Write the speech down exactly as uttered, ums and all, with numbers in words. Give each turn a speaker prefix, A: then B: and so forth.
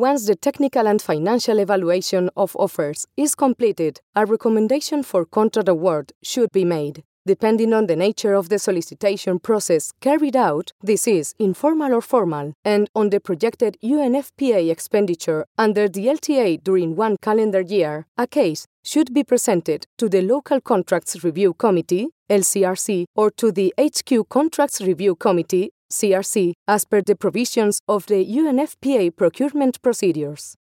A: Once the technical and financial evaluation of offers is completed, a recommendation for contract award should be made. Depending on the nature of the solicitation process carried out, this is informal or formal, and on the projected U N F P A expenditure under the L T A during one calendar year, a case should be presented to the Local Contracts Review Committee, L C R C, or to the H Q Contracts Review Committee, C R C, as per the provisions of the U N F P A procurement procedures.